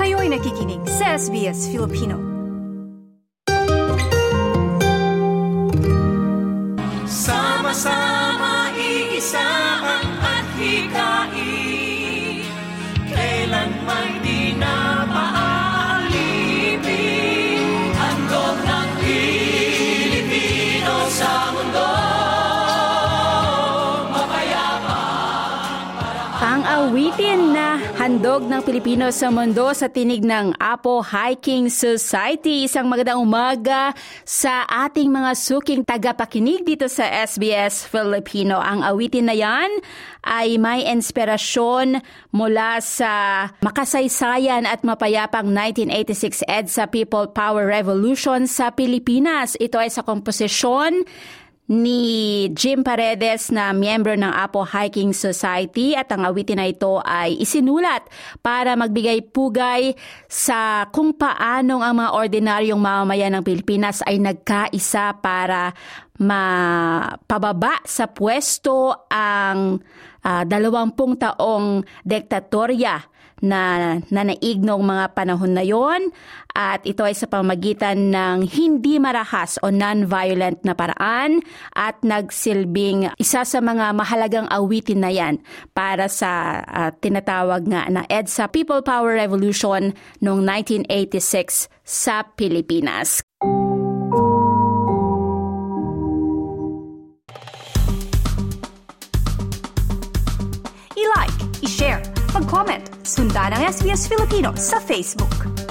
Kayo'y nakikinig sa SBS Filipino. Sama-sama iisa at hikain, kailan may di na maaalipin. Handog ng Pilipino sa mundo, mapayapa. Pang-awitin na handog ng Pilipino sa mundo sa tinig ng Apo Hiking Society. Isang magandang umaga sa ating mga suking tagapakinig dito sa SBS Filipino. Ang awitin na yan ay may inspirasyon mula sa makasaysayan at mapayapang 1986 EDSA People Power Revolution sa Pilipinas. Ito ay sa komposisyon ni Jim Paredes na miyembro ng Apo Hiking Society, at ang awitin na ito ay isinulat para magbigay pugay sa kung paanong ang mga ordinaryong mamamayan ng Pilipinas ay nagkaisa para mapababa sa pwesto ang 20 taong diktatorya na nanaig noong mga panahon na yon, at ito ay sa pamamagitan ng hindi marahas o non-violent na paraan, at nagsilbing isa sa mga mahalagang awitin na yan para sa tinatawag nga na EDSA People Power Revolution noong 1986 sa Pilipinas. I-like, i-share, mag-comment, sundan ang SBS Filipino sa Facebook.